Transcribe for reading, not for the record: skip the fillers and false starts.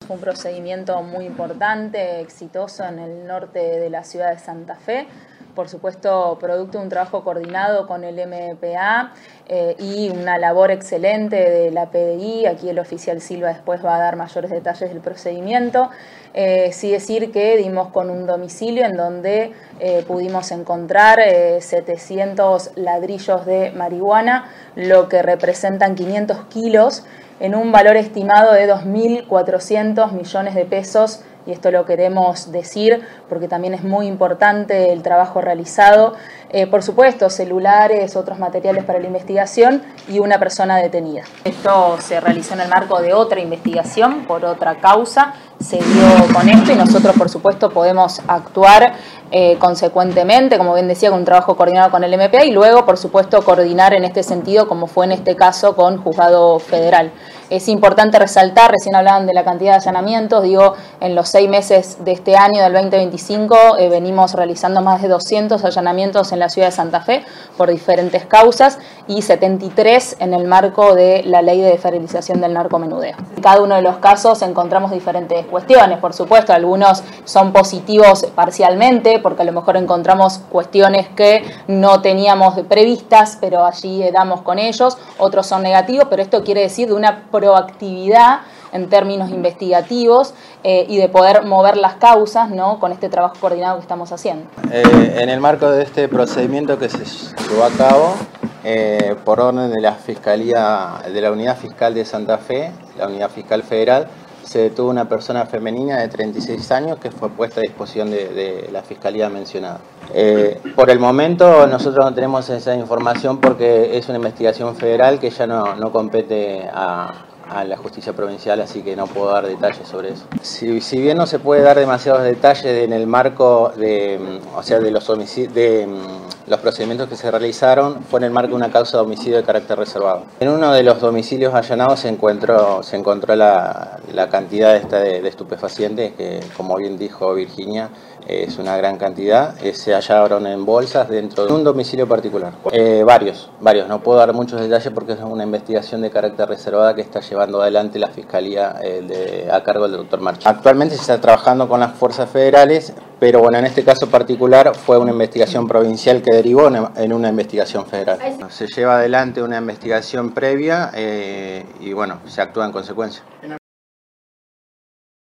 fue un procedimiento muy importante, exitoso en el norte de la ciudad de Santa Fe. Por supuesto, producto de un trabajo coordinado con el MPA y una labor excelente de la PDI. Aquí el oficial Silva después va a dar mayores detalles del procedimiento. Sí decir que dimos con un domicilio en donde pudimos encontrar 700 ladrillos de marihuana, lo que representan 500 kilos en un valor estimado de 2.400 millones de pesos. Y esto lo queremos decir porque también es muy importante el trabajo realizado. Por supuesto, celulares, otros materiales para la investigación y una persona detenida. Esto se realizó en el marco de otra investigación por otra causa. Se dio con esto y nosotros, por supuesto, podemos actuar consecuentemente, como bien decía, con un trabajo coordinado con el MPA y luego, por supuesto, coordinar en este sentido, como fue en este caso con Juzgado Federal. Es importante resaltar, recién hablaban de la cantidad de allanamientos, digo, en los 6 meses de este año, del 2025, venimos realizando más de 200 allanamientos en la ciudad de Santa Fe por diferentes causas y 73 en el marco de la ley de desfederalización del narcomenudeo. En cada uno de los casos encontramos diferentes cuestiones, por supuesto, algunos son positivos parcialmente, porque a lo mejor encontramos cuestiones que no teníamos previstas, pero allí damos con ellos, otros son negativos, pero esto quiere decir de una proactividad en términos investigativos y de poder mover las causas, ¿no?, con este trabajo coordinado que estamos haciendo. En el marco de este procedimiento que se llevó a cabo por orden de la Fiscalía, de la Unidad Fiscal de Santa Fe, la Unidad Fiscal Federal, se detuvo una persona femenina de 36 años que fue puesta a disposición de la Fiscalía mencionada. Por el momento nosotros no tenemos esa información porque es una investigación federal que ya no compete a la justicia provincial, así que no puedo dar detalles sobre eso. Si bien no se puede dar demasiados detalles en el marco de los procedimientos que se realizaron, fue en el marco de una causa de homicidio de carácter reservado. En uno de los domicilios allanados se encontró la cantidad de estupefacientes, que como bien dijo Virginia, es una gran cantidad. Se hallaron en bolsas dentro de un domicilio particular. Varios, no puedo dar muchos detalles porque es una investigación de carácter reservada que está llevando adelante la Fiscalía a cargo del doctor Marchi. Actualmente se está trabajando con las fuerzas federales, pero bueno, en este caso particular fue una investigación provincial que derivó en una investigación federal. Se lleva adelante una investigación previa y bueno, se actúa en consecuencia.